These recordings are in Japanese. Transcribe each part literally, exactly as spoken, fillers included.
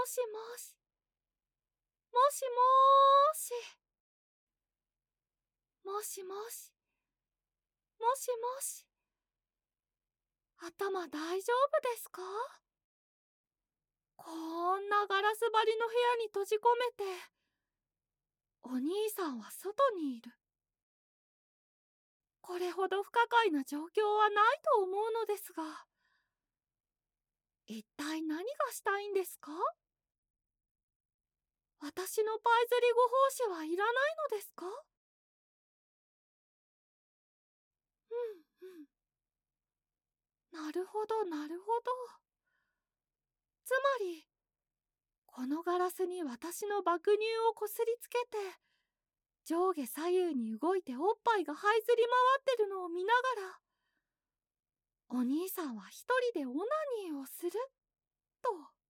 もしもし、もしもーし、もしもし、もしもし、頭大丈夫ですか？こんなガラス張りの部屋に閉じ込めて、お兄さんは外にいる。これほど不可解な状況はないと思うのですが、一体何がしたいんですか？私のパイズリご奉仕はいらないのですか？うんうん。なるほどなるほど。つまり、このガラスに私の爆乳をこすりつけて、上下左右に動いておっぱいが這いずり回ってるのを見ながら、お兄さんは一人でオナニーをすると。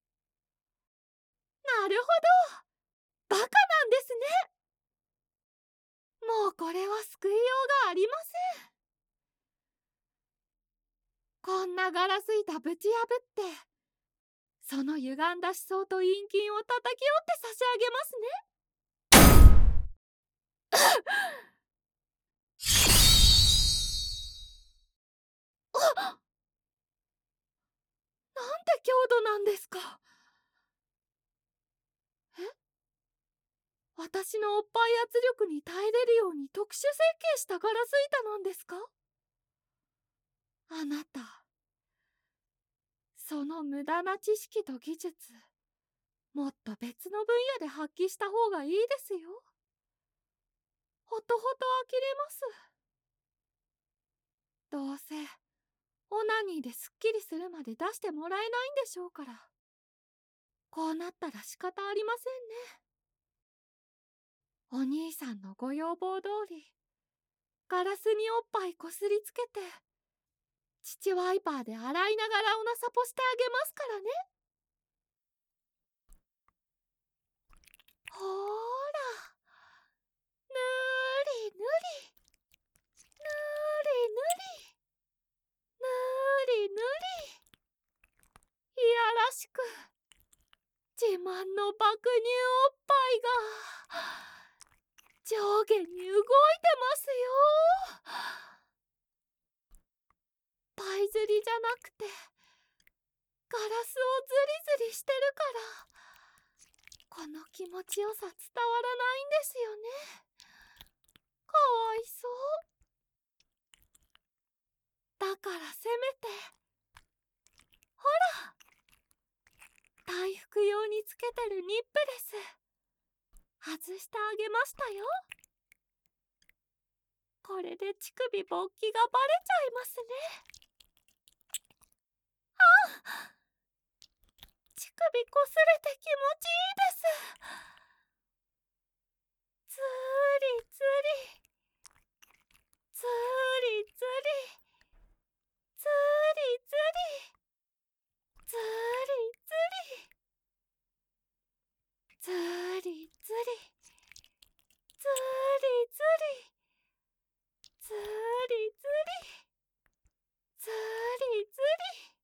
なるほど、バカなんですね。もうこれは救いようがありません。こんなガラス板ぶち破って、その歪んだ思想と陰菌を叩き折って差し上げますね。あっ、なんて強度なんですか。え、私のおっぱい圧力に耐えれるように特殊設計したガラス板なんですか？あなた、その無駄な知識と技術、もっと別の分野で発揮した方がいいですよ。ほとほと呆れます。どうせオナニーですっきりするまで出してもらえないんでしょうから。こうなったら仕方ありませんね。お兄さんのご要望通り、ガラスにおっぱいこすりつけて、父ワイパーで洗いながらおなさぽしてあげますからね。ほーら、ぬりぬり、ぬりぬり、ぬりぬり。いやらしく、自慢の爆乳おっぱいが上下に動いてますよ。パイズリじゃなくてガラスをズリズリしてるから、この気持ちよさ伝わらないんですよね。かわいそう。だからせめて、ほら、大福用につけてるニップレス外してあげましたよ。これで乳首勃起がバレちゃいますね。あ、乳首こすれて気持ちいいです。つりつり、つりつり、つりつり、つりつり、つりつり、つりつり、つりつり、つりつり。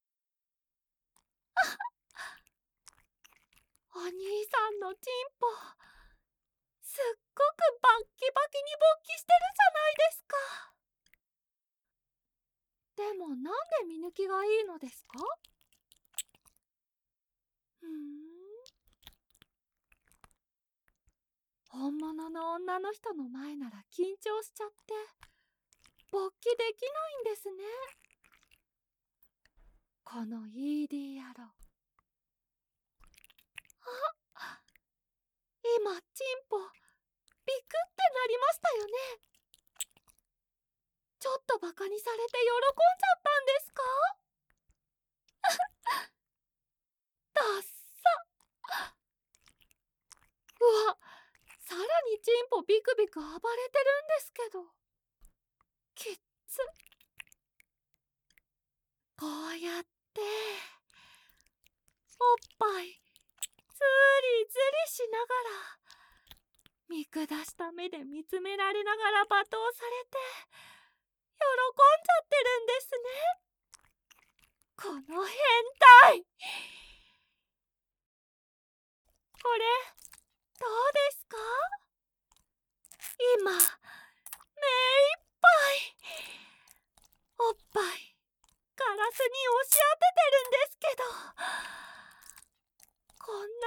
お兄さんのチンポ、すっごくバッキバキに勃起してるじゃないですか。でもなんで見抜きがいいのですか？ふーん。本物の女の人の前なら緊張しちゃって勃起できないんですね。この イーディー 野郎。あ、今チンポビクってなりましたよね。ちょっとバカにされて喜んじゃったんですか？ダッサ。うわ、さらにチンポビクビク暴れてるんですけど。きっつ。こうやっておっぱいずりずりしながら、見下した目で見つめられながら罵倒されて喜んじゃってるんですね。この変態。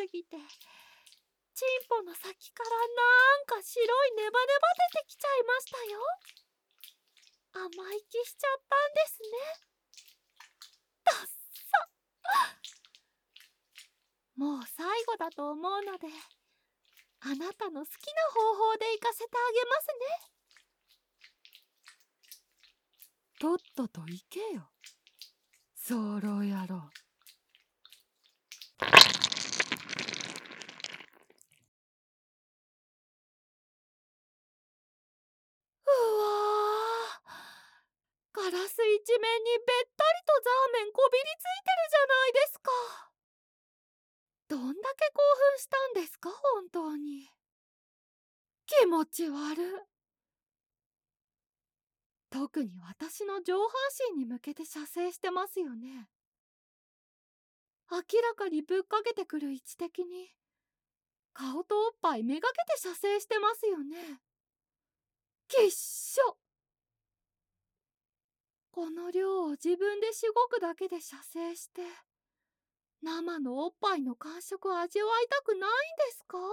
すぎてチンポの先からなんか白いネバネバ出てきちゃいましたよ。甘い気しちゃったんですね。だっさ。もう最後だと思うので、あなたの好きな方法で行かせてあげますね。とっとと行けよ、ソロ野郎。うわー、ガラス一面にべったりとザーメンこびりついてるじゃないですか。どんだけ興奮したんですか、本当に。気持ち悪。特に私の上半身に向けて射精してますよね。明らかにぶっかけてくる位置的に顔とおっぱいめがけて射精してますよね。きっしょ。この量を自分でしごくだけで射精して生のおっぱいの感触を味わいたくないんですか？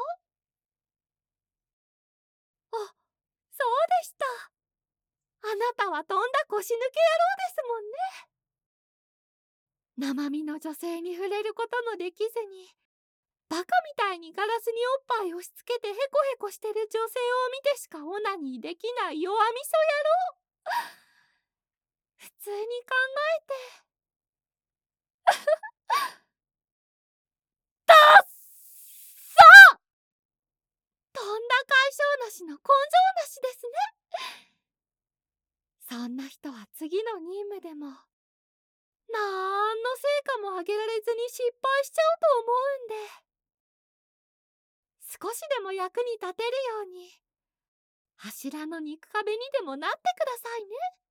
あ、そうでした。あなたはとんだ腰抜け野郎ですもんね。生身の女性に触れることもできずにバカみたいにガラスにおっぱい押し付けてヘコヘコしてる女性を見てしかオナニーできない弱みそ野郎。普通に考えてダッサ。とんだ解消なしの根性なしですね。そんな人は次の任務でもなんの成果も上げられずに失敗しちゃうと思うんで、少しでも役に立てるように柱の肉壁にでもなってくださいね。